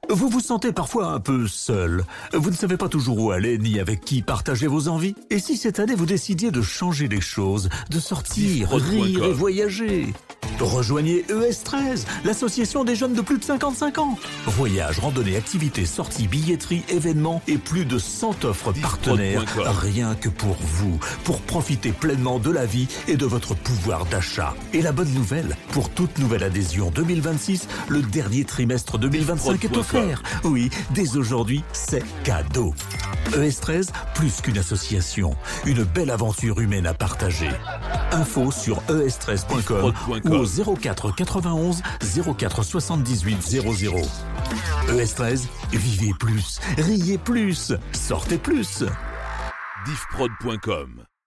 Vous vous sentez parfois un peu seul. Vous ne savez pas toujours où aller ni avec qui partager vos envies. Et si cette année vous décidiez de changer les choses, de sortir, rire et voyager? Rejoignez ES13, l'association des jeunes de plus de 55 ans. Voyages, randonnées, activités, sorties, billetterie, événements et plus de 100 offres partenaires, rien que pour vous, pour profiter pleinement de la vie et de votre pouvoir d'achat. Et la bonne nouvelle, pour toute nouvelle adhésion 2026, le dernier trimestre 2025 est offert. Oui, dès aujourd'hui, c'est cadeau. ES13, plus qu'une association, une belle aventure humaine à partager. Info sur es13.com ou au 04 91 04 78 00. ES13, vivez plus, riez plus, sortez plus. Diffprod.com